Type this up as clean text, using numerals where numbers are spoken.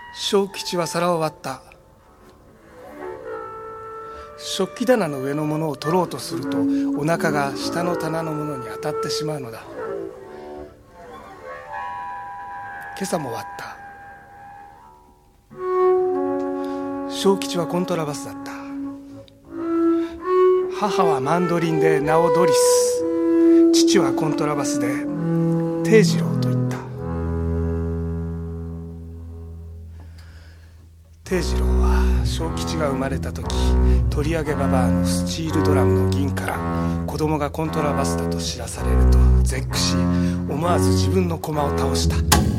小吉は皿を割った。食器棚の上のものを取ろうとすると、お腹が下の棚のものに当たってしまうのだ。今朝も割った。小吉はコントラバスだった。母はマンドリンで名をドリス、父はコントラバスで定次郎と言った。定次郎は小吉が生まれた時、取り上げババアのスチールドラムの銀から子供がコントラバスだと知らされると絶句し、思わず自分の駒を倒した。